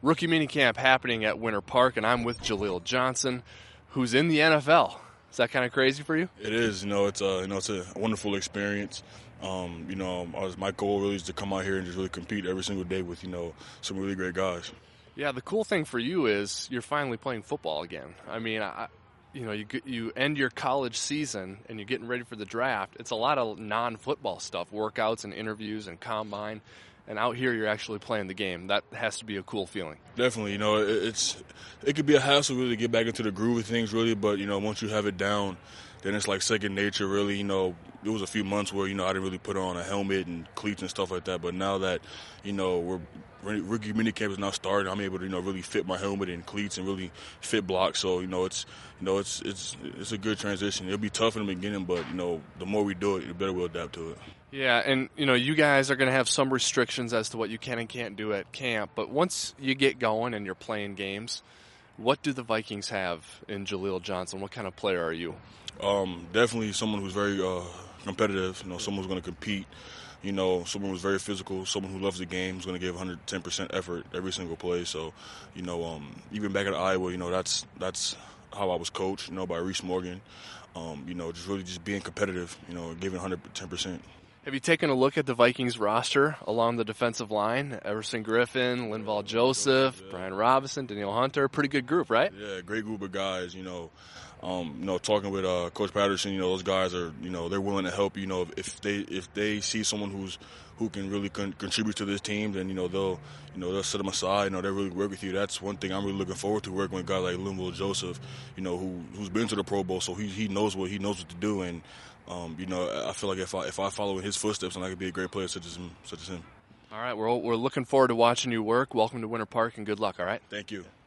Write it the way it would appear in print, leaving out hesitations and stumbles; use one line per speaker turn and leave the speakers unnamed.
Rookie minicamp happening at Winter Park, and I'm with Jaleel Johnson, who's in the NFL. Is that kind of crazy for you?
It is. It's a wonderful experience. My goal really is to come out here and just really compete every single day with some really great guys.
Yeah, the cool thing for you is you're finally playing football again. I mean, you end your college season and you're getting ready for the draft. It's a lot of non-football stuff, workouts and interviews and combine. And out here, you're actually playing the game. That has to be a cool feeling.
Definitely, it could be a hassle really to get back into the groove of things really, but once you have it down, then it's like second nature really. There was a few months where I didn't really put on a helmet and cleats and stuff like that, but now that rookie minicamp is now started, I'm able to really fit my helmet and cleats and really fit blocks. So it's a good transition. It'll be tough in the beginning, but the more we do it, the better we'll adapt to it.
Yeah, and you guys are going to have some restrictions as to what you can and can't do at camp, but once you get going and you're playing games, what do the Vikings have in Jaleel Johnson? What kind of player are you?
Definitely someone who's very competitive, someone who's going to compete, someone who's very physical, someone who loves the game, who's going to give 110% effort every single play. So, even back at Iowa, that's how I was coached, by Reese Morgan. Just being competitive, giving 110%.
Have you taken a look at the Vikings roster along the defensive line? Everson Griffin, Linval Joseph, Brian Robinson, Danielle Hunter. Pretty good group, right?
Yeah, great group of guys, talking with Coach Patterson, those guys are, they're willing to help, if they see someone who can really contribute to this team, then, they'll set them aside, they really work with you. That's one thing I'm really looking forward to, working with guys like Linval Joseph, who's been to the Pro Bowl, so he knows what to do, and I feel like if I follow in his footsteps, then I could be a great player such as him.
All right, we're looking forward to watching you work. Welcome to Winter Park, and good luck, all right?
Thank you.